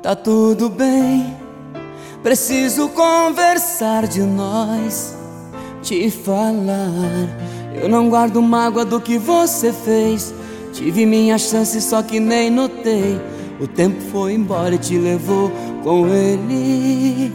Tá tudo bem, preciso conversar de nós, te falar. Eu não guardo mágoa do que você fez. Tive minha chance, só que nem notei. O tempo foi embora e te levou com ele.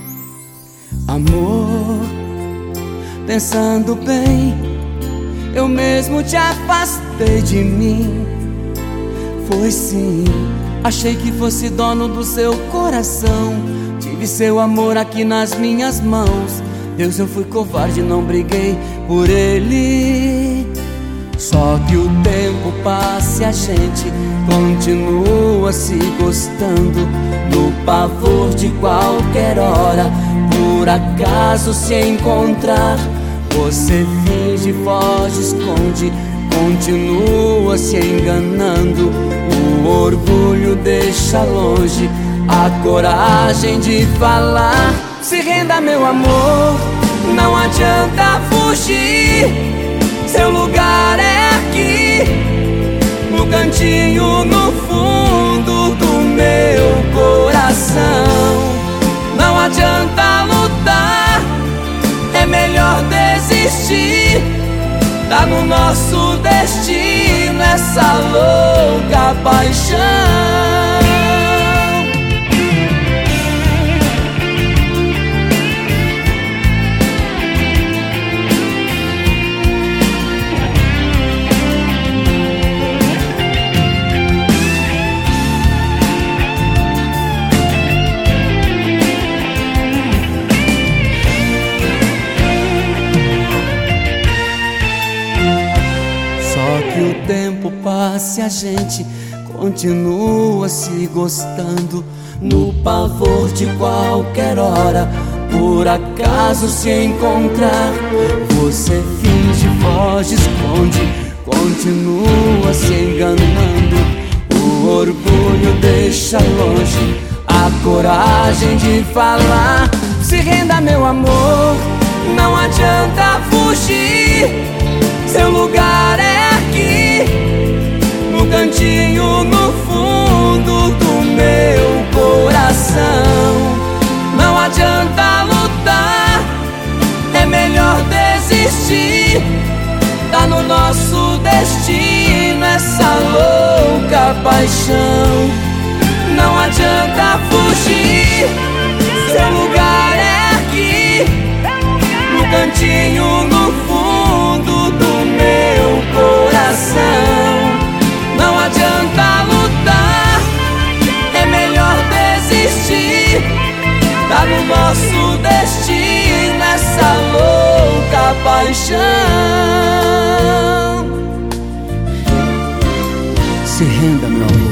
Amor, pensando bem, eu mesmo te afastei de mim. Foi sim, achei que fosse dono do seu coração. Tive seu amor aqui nas minhas mãos. Deus, eu fui covarde, não briguei por ele. Só que o tempo passa e a gente continua se gostando. No pavor de qualquer hora, por acaso se encontrar, você finge, foge, esconde, continua se enganando. O orgulho deixa longe a coragem de falar. Se renda, meu amor, não adianta fugir. Seu lugar é aqui, no cantinho, no fundo do meu coração. Não adianta lutar, é melhor desistir. Tá no nosso destino essa louca paixão. Que o tempo passa e a gente continua se gostando. No pavor de qualquer hora, por acaso se encontrar, você finge, foge, esconde, continua se enganando. O orgulho deixa longe a coragem de falar. Se renda, meu amor, não adianta fugir. Seu lugar é aqui, no cantinho, no fundo do meu coração. Não adianta lutar, é melhor desistir. Tá no nosso destino essa louca paixão. Não adianta fugir. Seu lugar é aqui, no cantinho, no fundo do meu coração. Não adianta lutar, é melhor desistir. Tá no nosso destino essa louca paixão. Se renda, meu amor.